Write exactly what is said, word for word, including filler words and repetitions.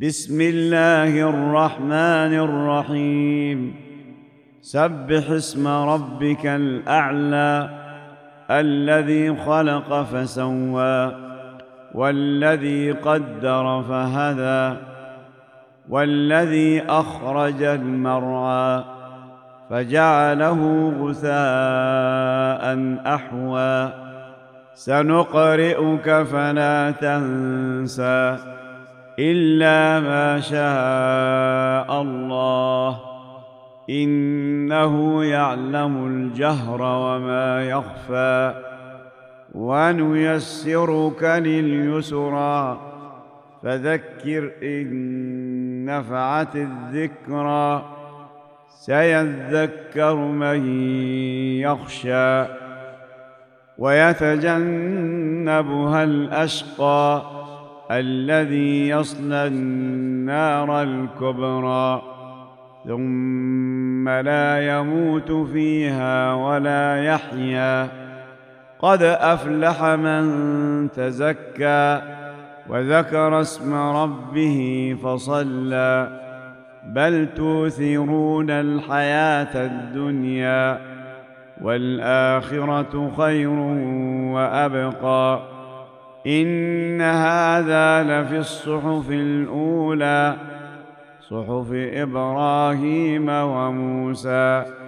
بسم الله الرحمن الرحيم. سبح اسم ربك الأعلى الذي خلق فسوى والذي قدر فهدى والذي أخرج المرعى فجعله غثاء أحوى سنقرئك فلا تنسى إلا ما شاء الله إنه يعلم الجهر وما يخفى ونيسرك لليسرى فذكر إن نفعت الذكرى سيذكر من يخشى ويتجنبها الأشقى الذي يصلى النار الكبرى ثم لا يموت فيها ولا يحيا قد أفلح من تزكى وذكر اسم ربه فصلى بل توثرون الحياة الدنيا والآخرة خير وأبقى إن هذا لفي الصحف الأولى صحف إبراهيم وموسى